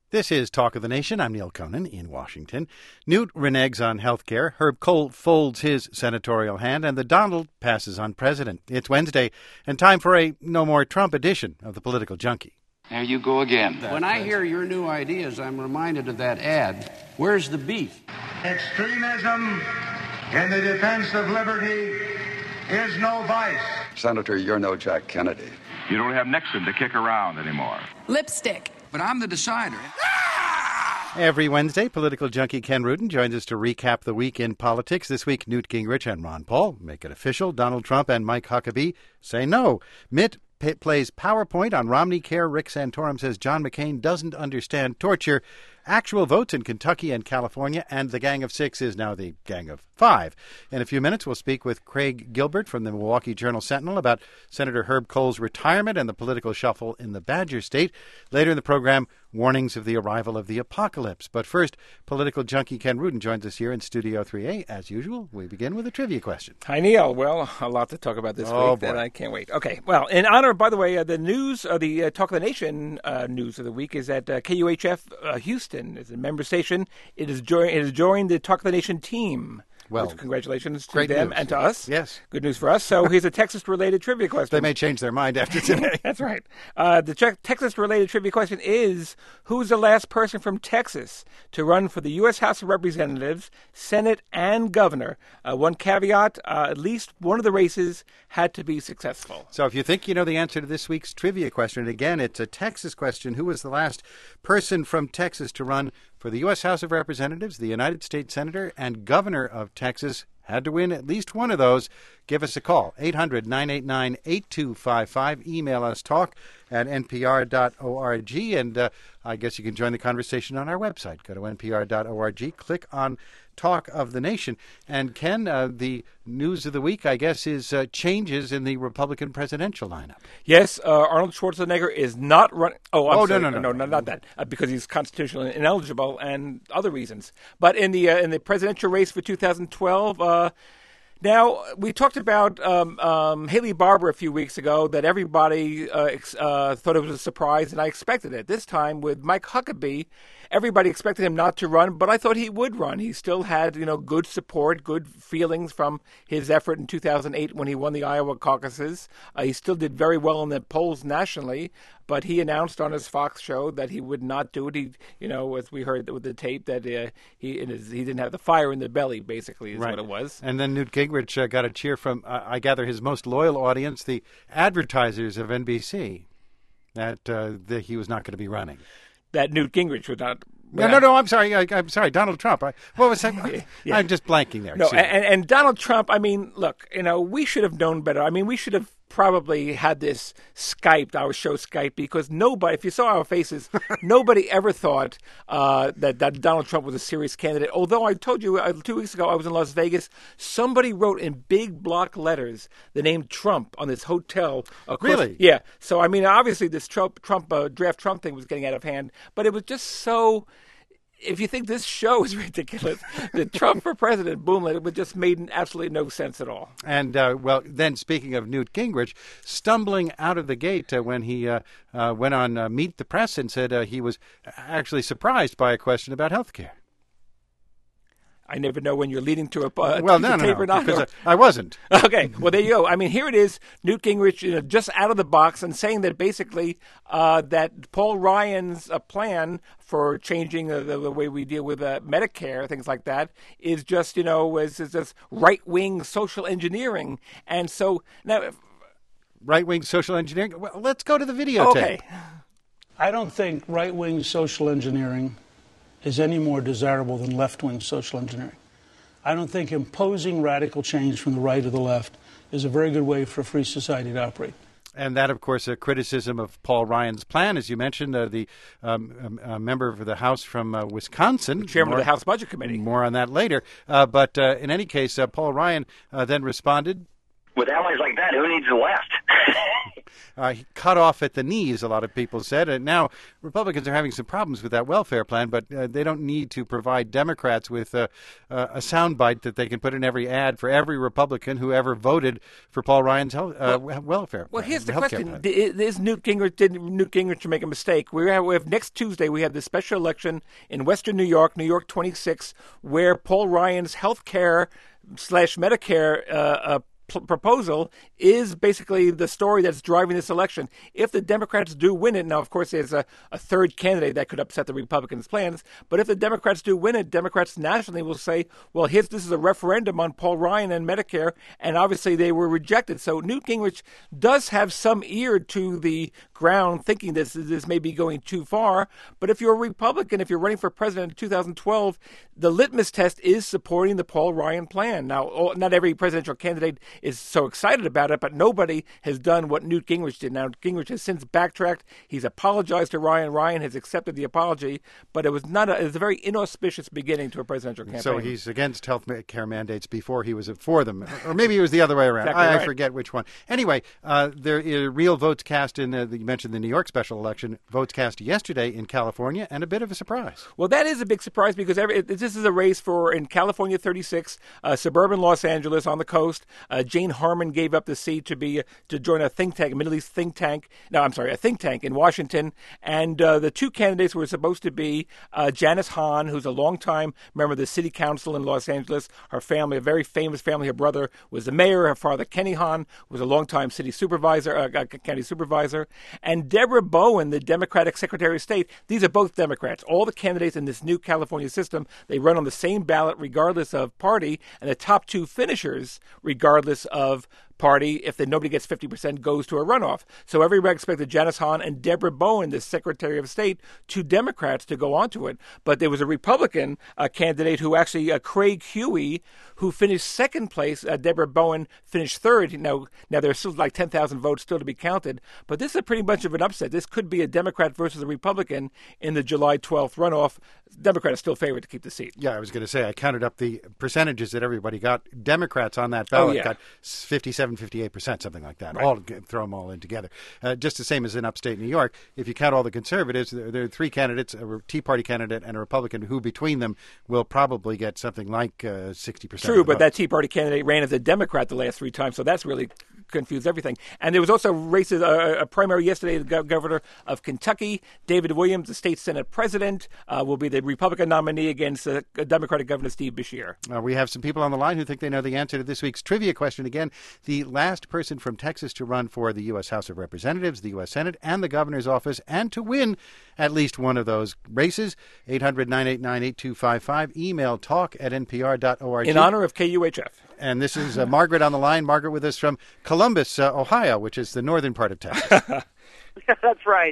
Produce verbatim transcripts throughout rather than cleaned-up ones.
This is Talk of the Nation. I'm Neil Conan in Washington. Newt reneges on health care, Herb Kohl folds his senatorial hand, and the Donald passes on president. It's Wednesday, and time for a no more Trump edition of the Political Junkie. There you go again. When I hear your new ideas, I'm reminded of that ad. Where's the beef? Extremism in the defense of liberty is no vice. Senator, you're no Jack Kennedy. You don't have Nixon to kick around anymore. Lipstick. But I'm the decider. Every Wednesday, political junkie Ken Rudin joins us to recap the week in politics. This week, Newt Gingrich and Ron Paul make it official. Donald Trump and Mike Huckabee say no. Mitt p- plays PowerPoint on Romney Care. Rick Santorum says John McCain doesn't understand torture. Actual votes in Kentucky and California, and the Gang of Six is now the Gang of Five. In a few minutes, we'll speak with Craig Gilbert from the Milwaukee Journal-Sentinel about Senator Herb Kohl's retirement and the political shuffle in the Badger State. Later in the program, warnings of the arrival of the apocalypse. But first, political junkie Ken Rudin joins us here in Studio three A. As usual, we begin with a trivia question. Hi, Neil. Well, a lot to talk about this oh, week, boy. and I can't wait. Okay, well, in honor, by the way, uh, the news, uh, the uh, Talk of the Nation uh, news of the week is that uh, K U H F uh, Houston is a member station. It is, jo- it has joined the Talk of the Nation team. Well, which, congratulations to great them news. and to us. Yes. Good news for us. So here's a Texas-related trivia question. They may change their mind after today. That's right. Uh, the che- Texas-related trivia question is, who's the last person from Texas to run for the U S House of Representatives, Senate, and governor? Uh, one caveat, uh, at least one of the races had to be successful. So if you think you know the answer to this week's trivia question, and again, it's a Texas question, who was the last person from Texas to run for the U S House of Representatives, the United States Senator, and governor of Texas? Had to win at least one of those. Give us a call, eight hundred, nine eight nine, eight two five five. Email us, talk at n p r dot org. And uh, I guess you can join the conversation on our website. Go to n p r dot org, click on Talk of the Nation. And Ken, uh, the news of the week, I guess, is uh, changes in the Republican presidential lineup. Yes, uh, Arnold Schwarzenegger is not running. Oh, I'm Oh, no, sorry. no, no, no, no. not that, uh, because he's constitutionally ineligible and other reasons. But in the uh, in the presidential race for two thousand twelve, uh, now we talked about um, um, Haley Barbour a few weeks ago that everybody uh, ex- uh, thought it was a surprise, and I expected it. This time with Mike Huckabee, everybody expected him not to run, but I thought he would run. He still had, you know, good support, good feelings from his effort in two thousand eight when he won the Iowa caucuses. Uh, he still did very well in the polls nationally, but he announced on his Fox show that he would not do it. He, you know, as we heard with the tape, that uh, he in his, he didn't have the fire in the belly, basically, is Right. what it was. And then Newt Gingrich uh, got a cheer from, uh, I gather, his most loyal audience, the advertisers of N B C, that, uh, that he was not going to be running. That Newt Gingrich was not. No, no, no. I'm sorry. I, I'm sorry. Donald Trump. I, what was that? Yeah. I'm just blanking there. No, Excuse me. and, and Donald Trump, I mean, look, you know, we should have known better. I mean, we should have probably had this Skyped, our show Skype, because nobody, if you saw our faces, nobody ever thought uh, that, that Donald Trump was a serious candidate. Although I told you uh, two weeks ago I was in Las Vegas, somebody wrote in big block letters the name Trump on this hotel. Across, Really? Yeah. So, I mean, obviously this Trump, Trump uh, draft Trump thing was getting out of hand, but it was just so... If you think this show is ridiculous, the Trump for president, boom, it just made absolutely no sense at all. And, uh, well, then speaking of Newt Gingrich, stumbling out of the gate uh, when he uh, uh, went on uh, Meet the Press and said uh, he was actually surprised by a question about health care. I never know when you're leading to a uh, Well, to no, the no, tape no, or not. because I, I wasn't. Okay, well, there you go. I mean, here it is, Newt Gingrich, you know, just out of the box and saying that basically uh, that Paul Ryan's uh, plan for changing uh, the, the way we deal with uh, Medicare, things like that, is just, you know, is, is just right-wing social engineering. And so now... Right-wing social engineering? Well, let's go to the videotape. Okay. I don't think right-wing social engineering is any more desirable than left-wing social engineering. I don't think imposing radical change from the right or the left is a very good way for a free society to operate. And that, of course, a criticism of Paul Ryan's plan, as you mentioned, uh, the um, um, member of the House from uh, Wisconsin. Chairman more, of the House Budget Committee. More on that later. Uh, but uh, in any case, uh, Paul Ryan uh, then responded. With allies like that, who needs the left? uh, cut off at the knees, a lot of people said. And now Republicans are having some problems with that welfare plan, but uh, they don't need to provide Democrats with uh, uh, a soundbite that they can put in every ad for every Republican who ever voted for Paul Ryan's health, uh, well, welfare plan. Well, here's the healthcare question. plan. Is Newt Gingrich, did Newt Gingrich make a mistake? We have, we have next Tuesday, we have the special election in Western New York, New York twenty-six, where Paul Ryan's health care slash Medicare uh, uh, p- proposal is basically the story that's driving this election. If the Democrats do win it, now, of course, there's a, a third candidate that could upset the Republicans' plans, but if the Democrats do win it, Democrats nationally will say, well, here's, this is a referendum on Paul Ryan and Medicare, and obviously they were rejected. So Newt Gingrich does have some ear to the ground thinking this, this may be going too far, but if you're a Republican, if you're running for president in two thousand twelve, the litmus test is supporting the Paul Ryan plan. Now, not every presidential candidate is so excited about it, but nobody has done what Newt Gingrich did. Now, Gingrich has since backtracked. He's apologized to Ryan. Ryan has accepted the apology, but it was not a, it was a very inauspicious beginning to a presidential campaign. So he's against health care mandates before he was for them, or maybe it was the other way around. Exactly I, right. I forget which one. Anyway, uh, there are real votes cast in, uh, you mentioned the New York special election, votes cast yesterday in California, and a bit of a surprise. Well, that is a big surprise because every, this is a race for, in California thirty-six, uh, suburban Los Angeles on the coast. Uh, Jane Harman gave up the seat to be to join a think tank, a Middle East think tank. No, I'm sorry, a think tank in Washington. And uh, the two candidates were supposed to be uh, Janice Hahn, who's a longtime member of the city council in Los Angeles. Her family, a very famous family. Her brother was the mayor. Her father, Kenny Hahn, was a longtime city supervisor, uh, county supervisor. And Deborah Bowen, the Democratic Secretary of State. These are both Democrats. All the candidates in this new California system, they run on the same ballot regardless of party, and the top two finishers, regardless of party, if the nobody gets fifty percent, goes to a runoff. So everybody expected Janice Hahn and Deborah Bowen, the Secretary of State, two Democrats, to go onto it. But there was a Republican uh, candidate who actually, uh, Craig Huey, who finished second place. Uh, Deborah Bowen finished third. Now, now there's still like ten thousand votes still to be counted. But this is pretty much of an upset. This could be a Democrat versus a Republican in the July twelfth runoff. Democrat is still favored to keep the seat. Yeah, I was going to say, I counted up the percentages that everybody got. Democrats on that ballot oh, yeah. got fifty-seven, fifty-eight percent, something like that. Right. All throw them all in together. Uh, just the same as in upstate New York. If you count all the conservatives, there, there are three candidates, a Tea Party candidate and a Republican, who between them will probably get something like uh, sixty percent. True, but that Tea Party candidate ran as a Democrat the last three times, so that's really confused everything. And there was also races, uh, a primary yesterday. The go- governor of Kentucky, David Williams, the state Senate president, uh, will be the Republican nominee against uh, Democratic Governor Steve Beshear. Uh, we have some people on the line who think they know the answer to this week's trivia question. Again, the last person from Texas to run for the U S House of Representatives, the U S Senate, and the governor's office, and to win at least one of those races. eight hundred, nine eight nine, eight two five five. Email talk at n p r dot org. In honor of K U H F. And this is uh, Margaret on the line. Margaret with us from Columbus, uh, Ohio, which is the northern part of Texas. That's right.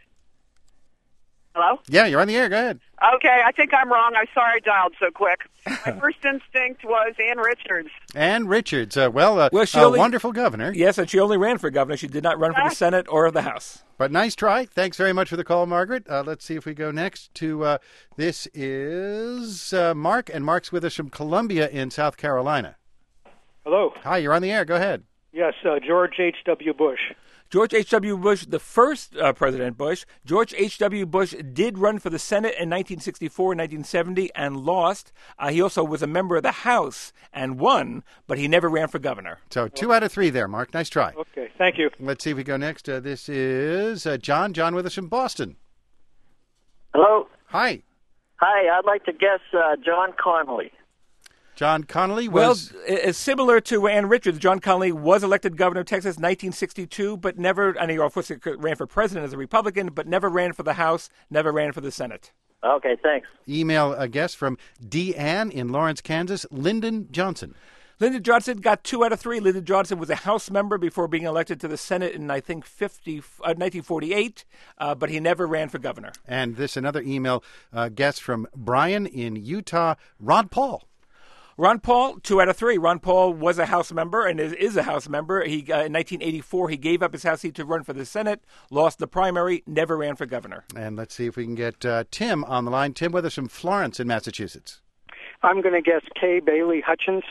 Hello? Yeah, you're on the air. Go ahead. Okay, I think I'm wrong. I'm sorry I dialed so quick. My first instinct was Ann Richards. Ann Richards. Uh, well, uh, Well, she a only- wonderful governor. Yes, and she only ran for governor. She did not run for the Senate or the House. But nice try. Thanks very much for the call, Margaret. Uh, let's see if we go next to, uh, this is uh, Mark, and Mark's with us from Columbia in South Carolina. Hello. Hi, you're on the air. Go ahead. Yes, uh, George H W. Bush. George H W. Bush, the first uh, President Bush, George H W. Bush did run for the Senate in nineteen sixty-four and nineteen seventy and lost. Uh, he also was a member of the House and won, but he never ran for governor. So two out of three there, Mark. Nice try. Okay, thank you. Let's see if we go next. Uh, this is uh, John. John with us from Boston. Hello. Hi. Hi, I'd like to guess uh, John Connolly. John Connolly Well, was... it's similar to Ann Richards. John Connolly was elected governor of Texas in nineteen sixty-two, but never, and he also ran for president as a Republican, but never ran for the House, never ran for the Senate. Okay, thanks. Email a guest from Deanne in Lawrence, Kansas, Lyndon Johnson. Lyndon Johnson got two out of three. Lyndon Johnson was a House member before being elected to the Senate in, I think, fifty, uh, nineteen forty-eight, uh, but he never ran for governor. And this another email uh, guest from Brian in Utah, Ron Paul. Ron Paul, two out of three. Ron Paul was a House member and is, is a House member. He uh, in nineteen eighty-four, he gave up his House seat to run for the Senate, lost the primary, never ran for governor. And let's see if we can get uh, Tim on the line. Tim with us from Florence in Massachusetts. I'm going to guess Kay Bailey Hutchinson.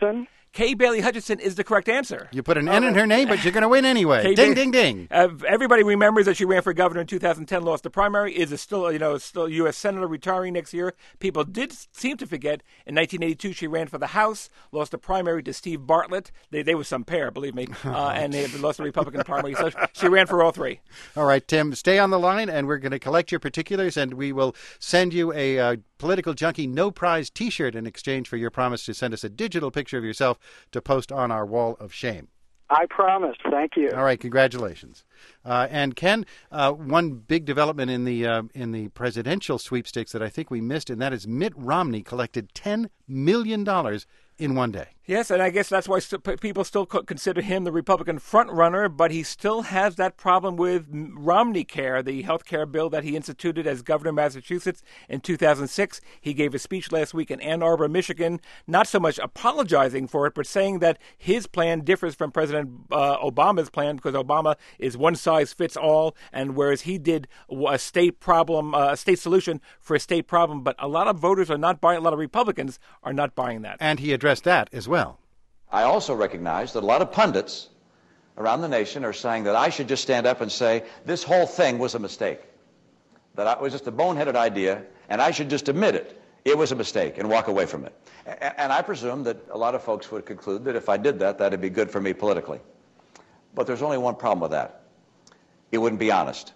Kay Bailey Hutchinson is the correct answer. You put an N in her name, but you're going to win anyway. Kay ding, ba- ding, ding. Uh, everybody remembers that she ran for governor in two thousand ten, lost the primary, is a still, you know, still U S senator retiring next year. People did seem to forget in nineteen eighty-two she ran for the House, lost the primary to Steve Bartlett. They, they were some pair, believe me, uh, and they lost the Republican primary. So she ran for all three. All right, Tim, stay on the line, and we're going to collect your particulars, and we will send you a uh, Political Junkie No Prize T-shirt in exchange for your promise to send us a digital picture of yourself to post on our wall of shame. I promise. Thank you. All right, congratulations. Uh, and Ken, uh, one big development in the uh, in the presidential sweepstakes that I think we missed, and that is Mitt Romney collected ten million dollars in one day. Yes, and I guess that's why st- people still consider him the Republican frontrunner, but he still has that problem with Romney Care, the health care bill that he instituted as governor of Massachusetts in two thousand six. He gave a speech last week in Ann Arbor, Michigan, not so much apologizing for it, but saying that his plan differs from President uh, Obama's plan because Obama is one size fits all, and whereas he did a state problem, uh, a state solution for a state problem, but a lot of voters are not buying, a lot of Republicans are not buying that. And he addressed that as well. I also recognize that a lot of pundits around the nation are saying that I should just stand up and say this whole thing was a mistake, that it was just a boneheaded idea, and I should just admit it. It was a mistake and walk away from it. And I presume that a lot of folks would conclude that if I did that, that'd be good for me politically. But there's only one problem with that. It wouldn't be honest.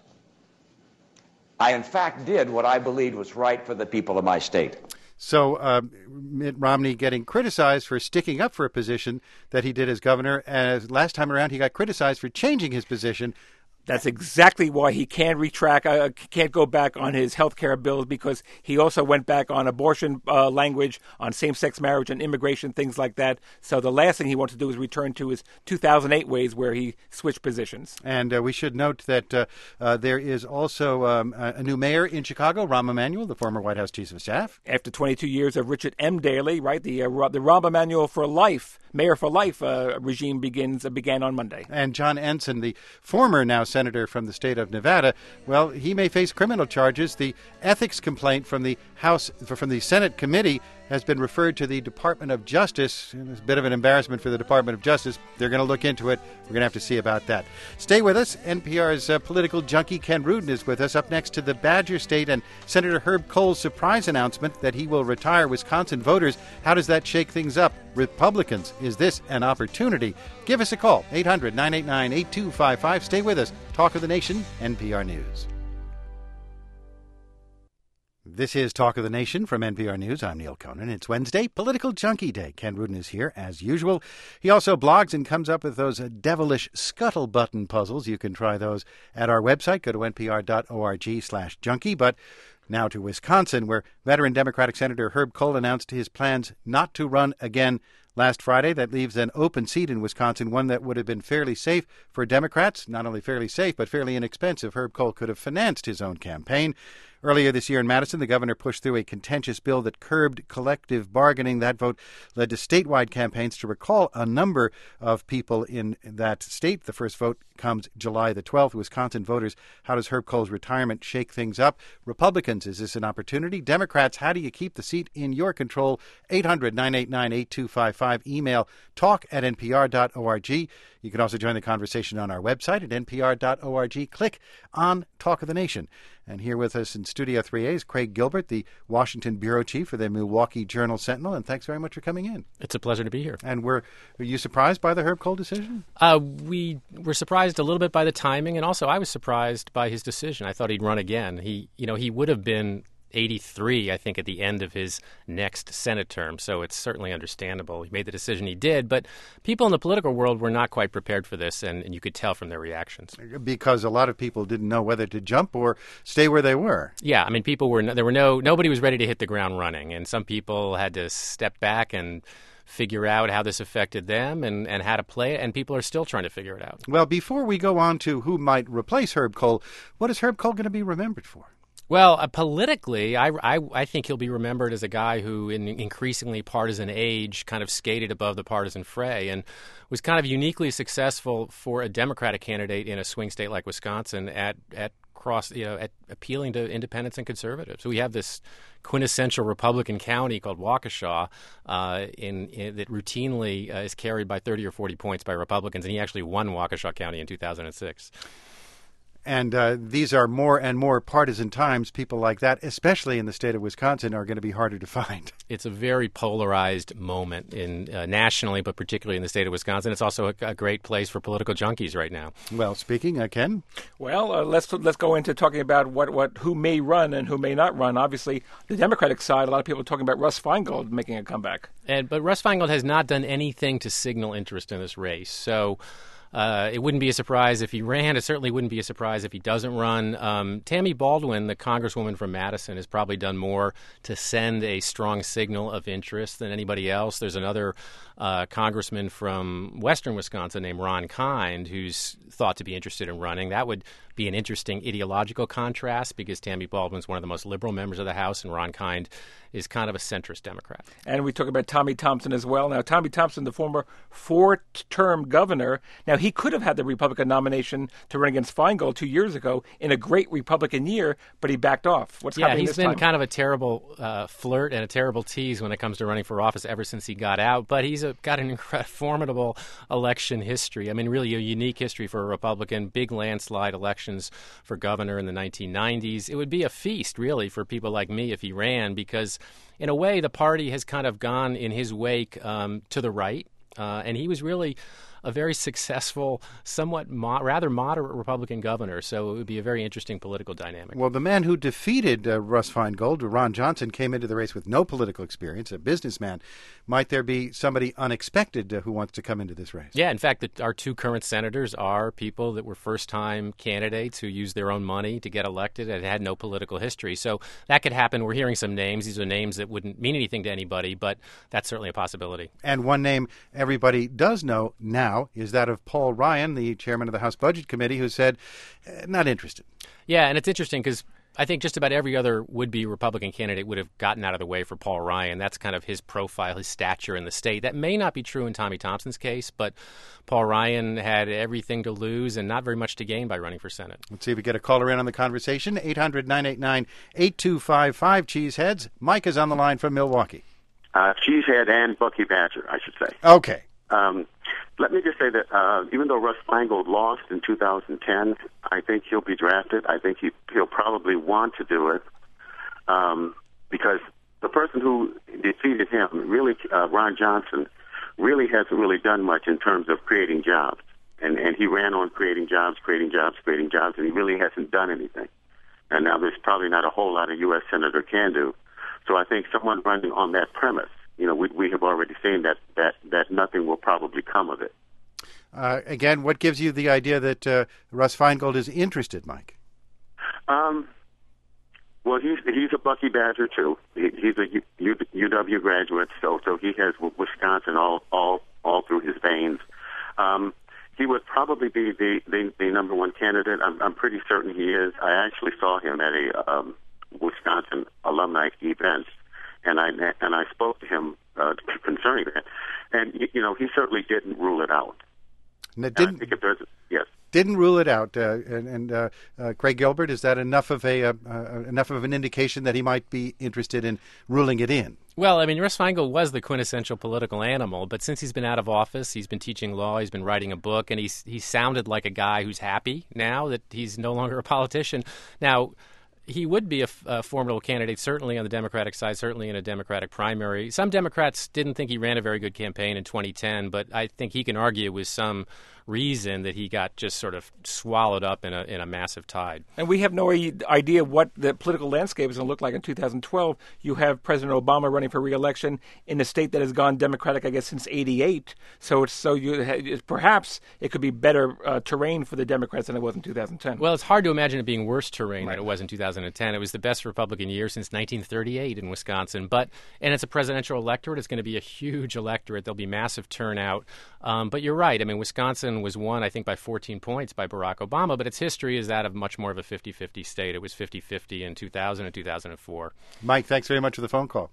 I, in fact, did what I believed was right for the people of my state. So uh, Mitt Romney getting criticized for sticking up for a position that he did as governor. As last time around, he got criticized for changing his position. That's exactly why he can't retract, uh, can't go back on his health care bills, because he also went back on abortion uh, language, on same-sex marriage and immigration, things like that. So the last thing he wants to do is return to his two thousand eight ways where he switched positions. And uh, we should note that uh, uh, there is also um, a new mayor in Chicago, Rahm Emanuel, the former White House chief of staff. After twenty-two years of Richard M. Daley, right, the uh, the Rahm Emanuel for life, mayor for life uh, regime begins uh, began on Monday. And John Ensign, the former now senator from the state of Nevada, well, he may face criminal charges. The ethics complaint from the House, from the Senate committee, has been referred to the Department of Justice. And it's a bit of an embarrassment for the Department of Justice. They're going to look into it. We're going to have to see about that. Stay with us. N P R's uh, political junkie Ken Rudin is with us. Up next to the Badger State and Senator Herb Kohl's surprise announcement that he will retire Wisconsin voters. How does that shake things up? Republicans, is this an opportunity? Give us a call, eight hundred, nine eight nine, eight two five five. Stay with us. Talk of the Nation, N P R News. This is Talk of the Nation from N P R News. I'm Neil Conan. It's Wednesday, Political Junkie Day. Ken Rudin is here, as usual. He also blogs and comes up with those uh, devilish scuttle button puzzles. You can try those at our website. Go to npr.org slash junkie. But now to Wisconsin, where veteran Democratic Senator Herb Kohl announced his plans not to run again last Friday. That leaves an open seat in Wisconsin, one that would have been fairly safe for Democrats. Not only fairly safe, but fairly inexpensive. Herb Kohl could have financed his own campaign. Earlier this year in Madison, the governor pushed through a contentious bill that curbed collective bargaining. That vote led to statewide campaigns to recall a number of people in that state. The first vote comes July the twelfth. Wisconsin voters, how does Herb Kohl's retirement shake things up? Republicans, is this an opportunity? Democrats, how do you keep the seat in your control? eight hundred, nine eight nine, eight two five five. Email talk at npr.org. You can also join the conversation on our website at npr.org. Click on Talk of the Nation. And here with us in Studio three A is Craig Gilbert, the Washington bureau chief for the Milwaukee Journal-Sentinel. And thanks very much for coming in. It's a pleasure to be here. And were, were you surprised by the Herb Kohl decision? Uh, we were surprised a little bit by the timing, and also I was surprised by his decision. I thought he'd run again. He, you know, he would have been eighty-three, I think, at the end of his next Senate term, so it's certainly understandable. He made the decision he did, but people in the political world were not quite prepared for this, and, and you could tell from their reactions. Because a lot of people didn't know whether to jump or stay where they were. Yeah, I mean, people were, there were no, nobody was ready to hit the ground running, and some people had to step back and figure out how this affected them and, and how to play it, and people are still trying to figure it out. Well, before we go on to who might replace Herb Kohl, what is Herb Kohl going to be remembered for? Well, uh, politically, I, I, I think he'll be remembered as a guy who, in increasingly partisan age, kind of skated above the partisan fray and was kind of uniquely successful for a Democratic candidate in a swing state like Wisconsin at at cross, you know, at appealing to independents and conservatives. So we have this quintessential Republican county called Waukesha, uh, in, in that routinely uh, is carried by thirty or forty points by Republicans, and he actually won Waukesha County in two thousand six. And uh, these are more and more partisan times. People like that, especially in the state of Wisconsin, are going to be harder to find. It's a very polarized moment in uh, nationally, but particularly in the state of Wisconsin. It's also a, a great place for political junkies right now. Well, speaking, uh, Ken? Well, uh, let's let's go into talking about what, what who may run and who may not run. Obviously, the Democratic side, a lot of people are talking about Russ Feingold making a comeback. And But Russ Feingold has not done anything to signal interest in this race. So Uh, it wouldn't be a surprise if he ran. It certainly wouldn't be a surprise if he doesn't run. Um, Tammy Baldwin, the congresswoman from Madison, has probably done more to send a strong signal of interest than anybody else. There's another uh, congressman from western Wisconsin named Ron Kind who's thought to be interested in running. That would be an interesting ideological contrast because Tammy Baldwin's one of the most liberal members of the House and Ron Kind is kind of a centrist Democrat. And we talk about Tommy Thompson as well. Now, Tommy Thompson, the former four-term governor, now he could have had the Republican nomination to run against Feingold two years ago in a great Republican year, but he backed off. What's yeah, happening this time? Yeah, he's been kind of a terrible uh, flirt and a terrible tease when it comes to running for office ever since he got out, but he's a, got an incredible, formidable election history. I mean, really a unique history for a Republican, big landslide elections for governor in the nineteen nineties. It would be a feast, really, for people like me if he ran because, in a way, the party has kind of gone in his wake um, to the right, uh, and he was really a very successful, somewhat mo- rather moderate Republican governor, so it would be a very interesting political dynamic. Well, the man who defeated uh, Russ Feingold, Ron Johnson, came into the race with no political experience, a businessman. Might there be somebody unexpected uh, who wants to come into this race? Yeah, in fact, the, our two current senators are people that were first-time candidates who used their own money to get elected and had no political history. So that could happen. We're hearing some names. These are names that wouldn't mean anything to anybody, but that's certainly a possibility. And one name everybody does know now is that of Paul Ryan, the chairman of the House Budget Committee, who said, eh, not interested. Yeah, and it's interesting because I think just about every other would-be Republican candidate would have gotten out of the way for Paul Ryan. That's kind of his profile, his stature in the state. That may not be true in Tommy Thompson's case, but Paul Ryan had everything to lose and not very much to gain by running for Senate. Let's see if we get a caller in on the conversation. eight hundred, nine eight nine, eight two five five, Cheeseheads. Mike is on the line from Milwaukee. Uh, Cheesehead and Bucky Badger, I should say. Okay. Um, let me just say that uh, even though Russ Feingold lost in two thousand ten, I think he'll be drafted. I think he, he'll probably want to do it um, because the person who defeated him, really, uh, Ron Johnson, really hasn't really done much in terms of creating jobs. And, and he ran on creating jobs, creating jobs, creating jobs, and he really hasn't done anything. And now there's probably not a whole lot a U S senator can do. So I think someone running on that premise, you know, we, we have already seen that, that, that nothing will probably come of it. Uh, again, what gives you the idea that uh, Russ Feingold is interested, Mike? Um, well, he's he's a Bucky Badger too. He, he's a U, U W graduate, so so he has Wisconsin all all all through his veins. Um, he would probably be the, the, the number one candidate. I'm, I'm pretty certain he is. I actually saw him at a um, Wisconsin alumni event. And I and I spoke to him uh, concerning that, and you know he certainly didn't rule it out. No, didn't, I think if there's, yes, didn't rule it out. Uh, and and uh, uh, Craig Gilbert, is that enough of a uh, uh, enough of an indication that he might be interested in ruling it in? Well, I mean, Russ Feingold was the quintessential political animal, but since he's been out of office, he's been teaching law, he's been writing a book, and he's he sounded like a guy who's happy now that he's no longer a politician. Now, he would be a, a formidable candidate, certainly on the Democratic side, certainly in a Democratic primary. Some Democrats didn't think he ran a very good campaign in twenty ten, but I think he can argue with some reason that he got just sort of swallowed up in a in a massive tide. And we have no idea what the political landscape is going to look like in two thousand twelve. You have President Obama running for re-election in a state that has gone Democratic, I guess, since eighty-eight. So it's so you perhaps it could be better uh, terrain for the Democrats than it was in two thousand ten. Well, it's hard to imagine it being worse terrain right. than it was in two thousand ten. It was the best Republican year since nineteen thirty-eight in Wisconsin. But and it's a presidential electorate. It's going to be a huge electorate. There'll be massive turnout. Um, but you're right. I mean, Wisconsin one was won, I think, by fourteen points by Barack Obama, but its history is that of much more of a fifty-fifty state. It was fifty-fifty in two thousand and two thousand four. Mike, thanks very much for the phone call.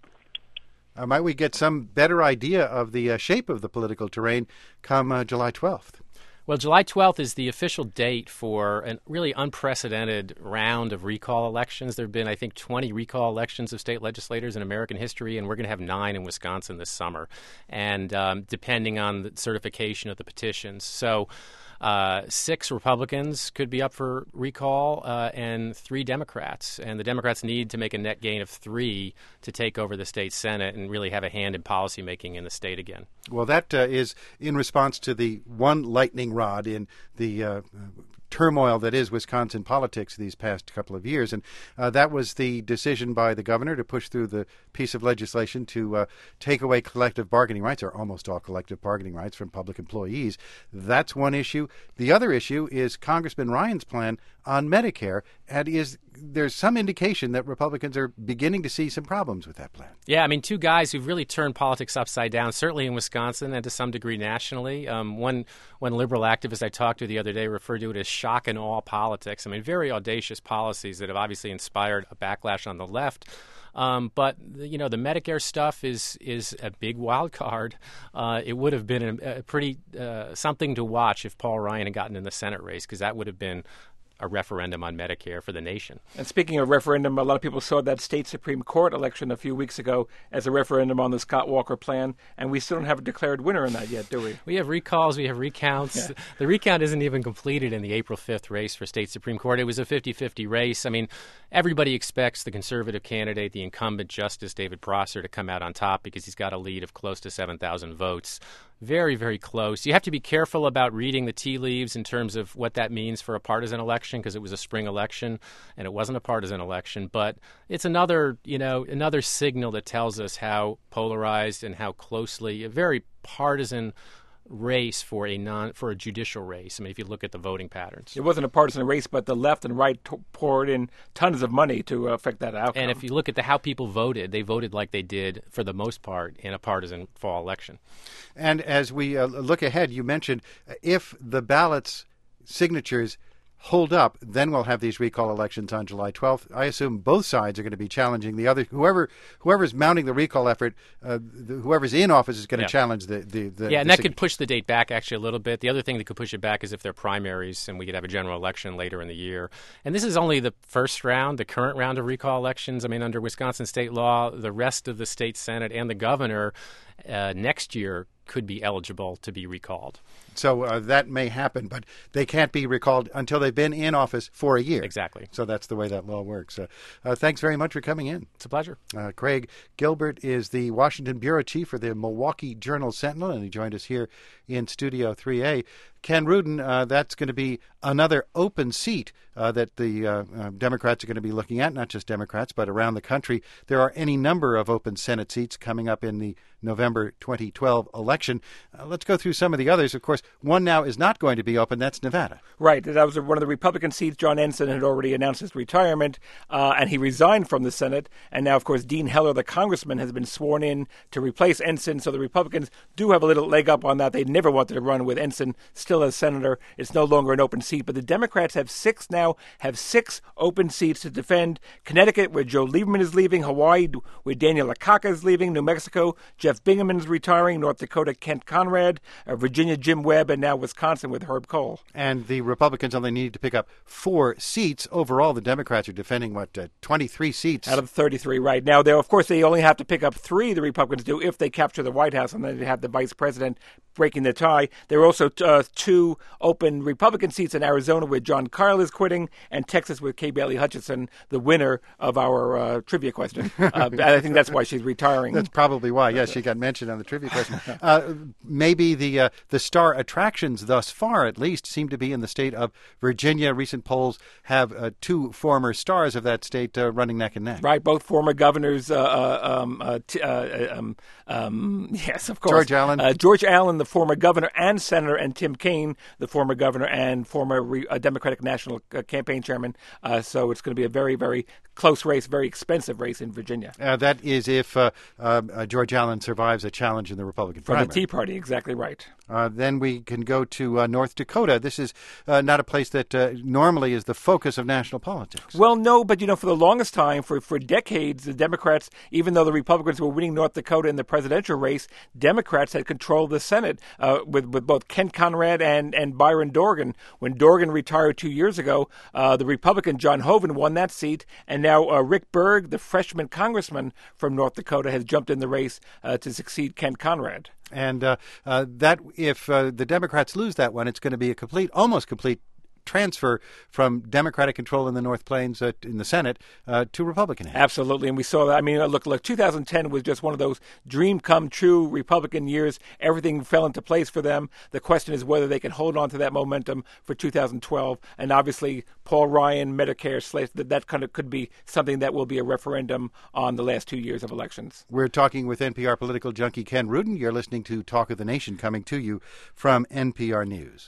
Uh, might we get some better idea of the uh, shape of the political terrain come uh, July twelfth? Well, July twelfth is the official date for a really unprecedented round of recall elections. There have been, I think, twenty recall elections of state legislators in American history, and we're going to have nine in Wisconsin this summer, and um, depending on the certification of the petitions. So uh, six Republicans could be up for recall uh, and three Democrats. And the Democrats need to make a net gain of three to take over the state Senate and really have a hand in policymaking in the state again. Well, that uh, is in response to the one lightning rod in the uh, turmoil that is Wisconsin politics these past couple of years. And uh, that was the decision by the governor to push through the piece of legislation to uh, take away collective bargaining rights, or almost all collective bargaining rights, from public employees. That's one issue. The other issue is Congressman Ryan's plan on Medicare, and is there's some indication that Republicans are beginning to see some problems with that plan. Yeah, I mean, two guys who've really turned politics upside down, certainly in Wisconsin and to some degree nationally. Um, one one liberal activist I talked to the other day referred to it as shock and awe politics. I mean, very audacious policies that have obviously inspired a backlash on the left. Um, but, you know, the Medicare stuff is is a big wild card. Uh, it would have been a, a pretty uh, something to watch if Paul Ryan had gotten in the Senate race, because that would have been a referendum on Medicare for the nation. And speaking of referendum, a lot of people saw that state Supreme Court election a few weeks ago as a referendum on the Scott Walker plan, and we still don't have a declared winner in that yet, do we? We have recalls, we have recounts. Yeah. The recount isn't even completed in the April fifth race for state Supreme Court. It was a fifty-fifty race. I mean, everybody expects the conservative candidate, the incumbent Justice David Prosser, to come out on top because he's got a lead of close to seven thousand votes. Very, very close. You have to be careful about reading the tea leaves in terms of what that means for a partisan election, because it was a spring election and it wasn't a partisan election. But it's another, you know, another signal that tells us how polarized and how closely a very partisan race for a non for a judicial race. I mean, if you look at the voting patterns, it wasn't a partisan race, but the left and right t- poured in tons of money to affect that outcome. And if you look at the how people voted, they voted like they did for the most part in a partisan fall election. And as we uh, look ahead, you mentioned if the ballots signatures hold up, then we'll have these recall elections on July twelfth. I assume both sides are going to be challenging the other. Whoever whoever's mounting the recall effort, uh, the, whoever's in office is going to yeah. challenge the the, the yeah, and the that could push the date back actually a little bit. The other thing that could push it back is if there are primaries, and we could have a general election later in the year. And this is only the first round, the current round of recall elections. I mean, under Wisconsin state law, the rest of the state Senate and the governor uh, next year could be eligible to be recalled. So uh, that may happen, but they can't be recalled until they've been in office for a year. Exactly. So that's the way that law works. Uh, uh, thanks very much for coming in. It's a pleasure. Uh, Craig Gilbert is the Washington bureau chief for the Milwaukee Journal-Sentinel, and he joined us here in Studio three A. Ken Rudin, uh, that's going to be another open seat uh, that the uh, uh, Democrats are going to be looking at, not just Democrats, but around the country. There are any number of open Senate seats coming up in the November twenty twelve election. Uh, let's go through some of the others. Of course, one now is not going to be open. That's Nevada. Right. That was one of the Republican seats. John Ensign had already announced his retirement, uh, and he resigned from the Senate. And now, of course, Dean Heller, the congressman, has been sworn in to replace Ensign. So the Republicans do have a little leg up on that. They never wanted to run with Ensign still as senator. It's no longer an open seat. But the Democrats have six now, have six open seats to defend. Connecticut, where Joe Lieberman is leaving. Hawaii, where Daniel Akaka is leaving. New Mexico, Jeff Bingaman is retiring. North Dakota, Kent Conrad. Uh, Virginia, Jim Webb. And now Wisconsin with Herb Kohl. And the Republicans only need to pick up four seats. Overall, the Democrats are defending, what, uh, twenty-three seats? Out of thirty-three, right. Now, they of course, they only have to pick up three, the Republicans do, if they capture the White House, and then they have the vice president breaking the tie. There are also uh, two open Republican seats in Arizona where John Kyle is quitting, and Texas with Kay Bailey Hutchinson, the winner of our uh, trivia question. Uh, I think that's why she's retiring. That's probably why. Yes, she got mentioned on the trivia question. Uh, maybe the uh, the star attractions thus far, at least, seem to be in the state of Virginia. Recent polls have uh, two former stars of that state uh, running neck and neck. Right, both former governors. Uh, uh, um, uh, t- uh, um, um, yes, of course. George Allen. Uh, George Allen, the former governor and senator, and Tim Kaine. McCain, the former governor and former re, uh, Democratic National uh, Campaign Chairman. Uh, so it's going to be a very, very close race, very expensive race in Virginia. Uh, that is if uh, uh, uh, George Allen survives a challenge in the Republican From primary. the Tea Party, exactly right. Uh, then we can go to uh, North Dakota. This is uh, not a place that uh, normally is the focus of national politics. Well, no, but, you know, for the longest time, for, for decades, the Democrats, even though the Republicans were winning North Dakota in the presidential race, Democrats had control of the Senate uh, with, with both Kent Conrad and, and Byron Dorgan. When Dorgan retired two years ago, uh, the Republican John Hoeven won that seat, and now uh, Rick Berg, the freshman congressman from North Dakota, has jumped in the race uh, to succeed Kent Conrad. And uh, uh, that if uh, the Democrats lose that one, it's going to be a complete, almost complete transfer from Democratic control in the North Plains uh, in the Senate uh, to Republican hands. Absolutely, and we saw that. I mean, look, look, two thousand ten was just one of those dream come true Republican years. Everything fell into place for them. The question is whether they can hold on to that momentum for two thousand twelve. And obviously, Paul Ryan, Medicare, slaves, that that kind of could be something that will be a referendum on the last two years of elections. We're talking with N P R political junkie Ken Rudin. You're listening to Talk of the Nation, coming to you from N P R News.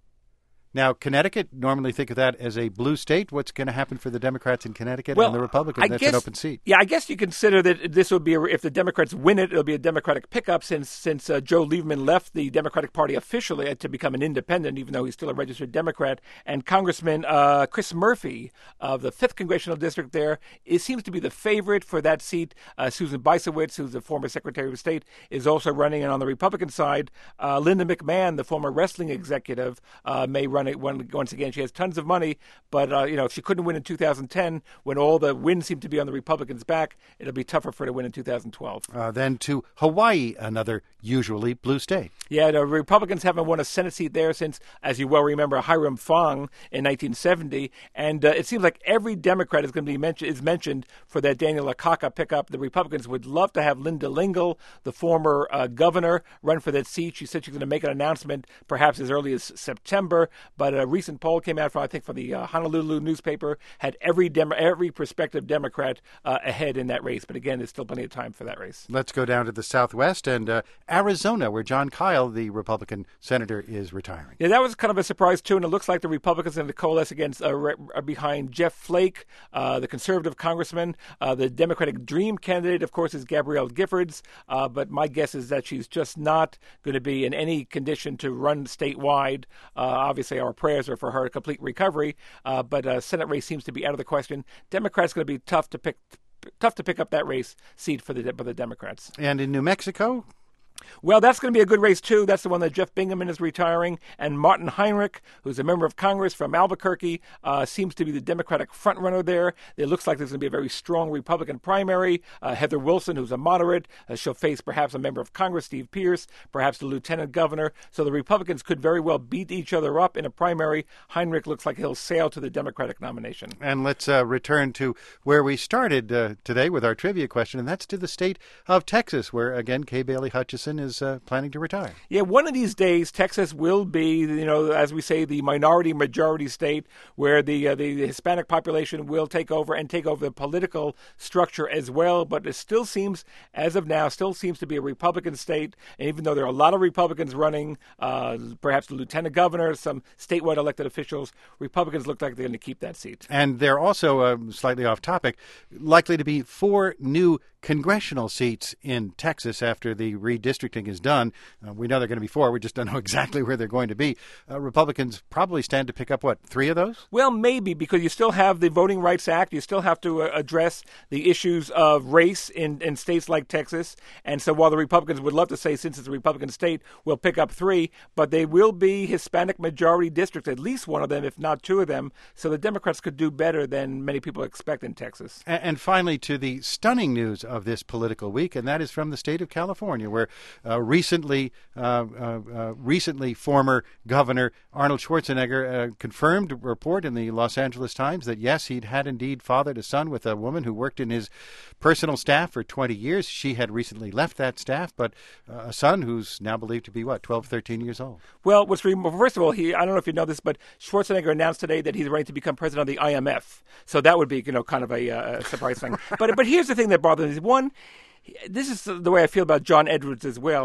Now, Connecticut, normally think of that as a blue state. What's going to happen for the Democrats in Connecticut well, and the Republicans? I That's guess, an open seat. Yeah, I guess you consider that this would be, a, if the Democrats win it, it'll be a Democratic pickup since since uh, Joe Lieberman left the Democratic Party officially to become an independent, even though he's still a registered Democrat. And Congressman uh, Chris Murphy of the fifth Congressional District there is, seems to be the favorite for that seat. Uh, Susan Bisowitz, who's the former Secretary of State, is also running. And on the Republican side, uh, Linda McMahon, the former wrestling executive, uh, may run it once again. She has tons of money, but uh, you know, if she couldn't win in two thousand ten, when all the wins seem to be on the Republicans' back, it'll be tougher for her to win in two thousand twelve. Uh, then to Hawaii, another usually blue state. Yeah, the Republicans haven't won a Senate seat there since, as you well remember, Hiram Fong in nineteen seventy, and uh, it seems like every Democrat is going to be mentioned is mentioned for that Daniel Akaka pickup. The Republicans would love to have Linda Lingle, the former uh, governor, run for that seat. She said she's going to make an announcement perhaps as early as September, but a recent poll came out from, I think, from the uh, Honolulu newspaper, had every Dem- every prospective Democrat uh, ahead in that race. But again, there's still plenty of time for that race. Let's go down to the Southwest and uh, Arizona, where John Kyle, the Republican senator, is retiring. Yeah, that was kind of a surprise, too, and it looks like the Republicans are going to coalesce against, uh, re- behind Jeff Flake, uh, the conservative congressman. Uh, the Democratic dream candidate, of course, is Gabrielle Giffords, uh, but my guess is that she's just not going to be in any condition to run statewide. Uh, obviously, our prayers are for her complete recovery, uh, but a Senate race seems to be out of the question. Democrats going to be tough to pick, tough to pick up that race seat for the for the Democrats. And in New Mexico? Well, that's going to be a good race, too. That's the one that Jeff Bingaman is retiring. And Martin Heinrich, who's a member of Congress from Albuquerque, uh, seems to be the Democratic frontrunner there. It looks like there's going to be a very strong Republican primary. Uh, Heather Wilson, who's a moderate, uh, she'll face perhaps a member of Congress, Steve Pierce, perhaps the lieutenant governor. So the Republicans could very well beat each other up in a primary. Heinrich looks like he'll sail to the Democratic nomination. And let's uh, return to where we started uh, today with our trivia question, and that's to the state of Texas, where, again, Kay Bailey Hutchison is uh, planning to retire. Yeah, one of these days, Texas will be, you know, as we say, the minority-majority state where the uh, the Hispanic population will take over and take over the political structure as well. But it still seems, as of now, still seems to be a Republican state. And even though there are a lot of Republicans running, uh, perhaps the lieutenant governor, some statewide elected officials, Republicans look like they're going to keep that seat. And they're also, uh, slightly off topic, likely to be four new congressional seats in Texas after the redistricting is done. Uh, we know they're going to be four. We just don't know exactly where they're going to be. Uh, Republicans probably stand to pick up, what, three of those? Well, maybe, because you still have the Voting Rights Act. You still have to uh, address the issues of race in, in states like Texas. And so while the Republicans would love to say, since it's a Republican state, we'll pick up three, but they will be Hispanic majority districts, at least one of them, if not two of them. So the Democrats could do better than many people expect in Texas. And, and finally, to the stunning news of this political week, and that is from the state of California, where uh, recently, uh, uh, uh, recently former Governor Arnold Schwarzenegger uh, confirmed a report in the Los Angeles Times that yes, he'd had indeed fathered a son with a woman who worked in his personal staff for twenty years. She had recently left that staff, but uh, a son who's now believed to be what, twelve, thirteen years old. Well, what's re- first of all, he I don't know if you know this, but Schwarzenegger announced today that he's ready to become president of the I M F. So that would be, you know, kind of a uh, surprise thing. But but here's the thing that bothers me. One, this is the way I feel about John Edwards as well.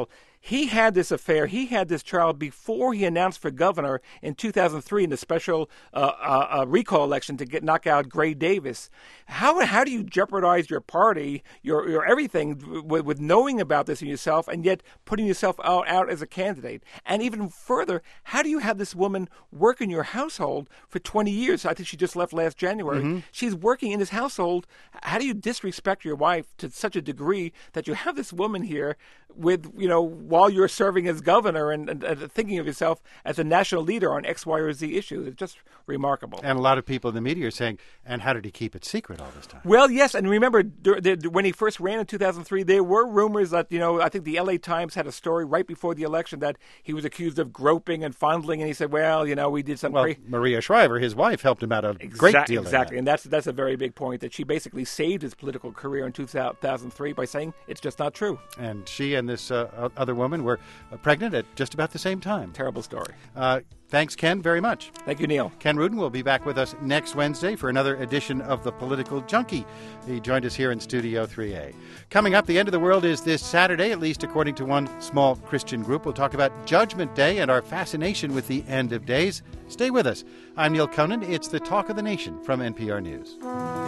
he had this affair, he had this child before he announced for governor in two thousand three in the special uh, uh, uh, recall election to get knock out Gray Davis. How how do you jeopardize your party, your your everything, with, with knowing about this in yourself and yet putting yourself out, out as a candidate? And even further, how do you have this woman work in your household for twenty years? I think she just left last January. Mm-hmm. She's working in his household. How do you disrespect your wife to such a degree that you have this woman here with, you know, while you're serving as governor and, and, and thinking of yourself as a national leader on X, Y, or Z issues? It's just remarkable. And a lot of people in the media are saying, and how did he keep it secret all this time? Well, yes, and remember when he first ran in two thousand three, there were rumors that, you know, I think the L A Times had a story right before the election that he was accused of groping and fondling, and he said, well, you know, we did some... Well, cra- Maria Shriver, his wife, helped him out a exactly, great deal. Exactly, of that. and that's that's a very big point, that she basically saved his political career in two thousand three by saying it's just not true. And she and this uh, other woman were uh, pregnant at just about the same time. Terrible story. Uh, thanks, Ken, very much. Thank you, Neil. Ken Rudin will be back with us next Wednesday for another edition of The Political Junkie. He joined us here in Studio three A. Coming up, the end of the world is this Saturday, at least according to one small Christian group. We'll talk about Judgment Day and our fascination with the end of days. Stay with us. I'm Neil Conan. It's the Talk of the Nation from N P R News.